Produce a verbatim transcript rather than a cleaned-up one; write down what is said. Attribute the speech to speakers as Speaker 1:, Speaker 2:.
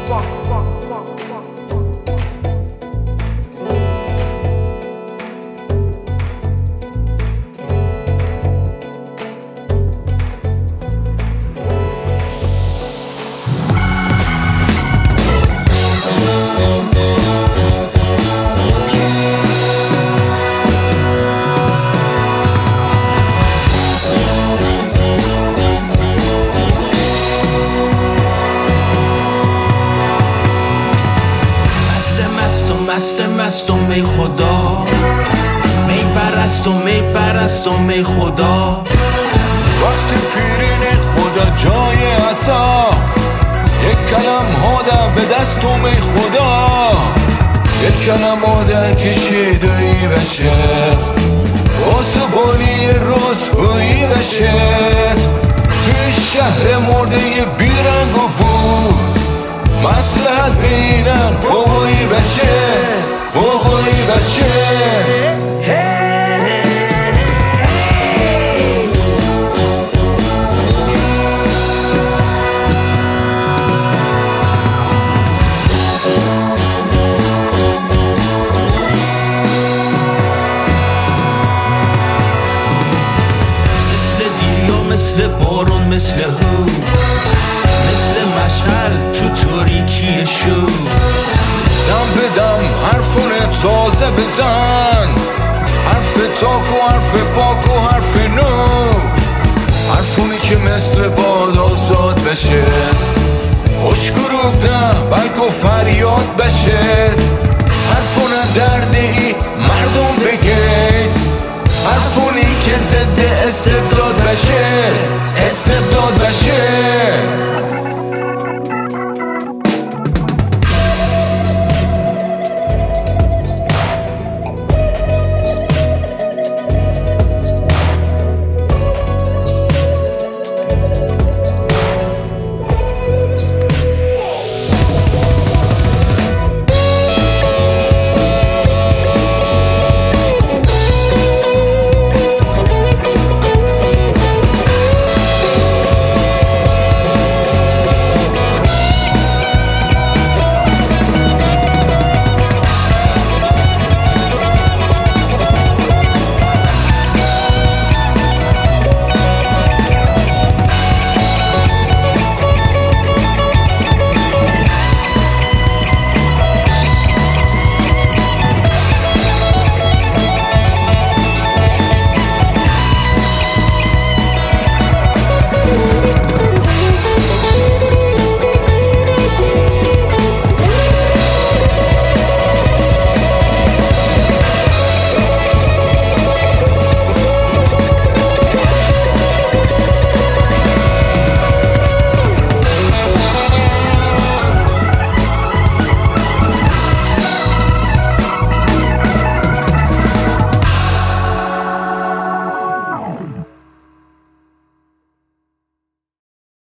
Speaker 1: مست مست و می خدا، می پرست و می پرست و می خدا.
Speaker 2: وقتی پیرین خدا جای عصا، یک کلم هاده به دست و می خدا، یک کلم هاده کشیده ای بشد، آسبانی رسوایی بشد. توی شهر مرده بیرنگ و بود، مصلحت بینن خوی بشه خوی بشه.
Speaker 1: مثل دیریا مثل بارون مثل هو، مثل مشعل تو تاریکی شو.
Speaker 2: دم به دم حرفونه تازه بزند، حرف تاک و حرف پاک و حرف نو، حرفونی که مثل باد آزاد بشه، عشق و روب نه بلک و فریاد بشه. حرفونه درد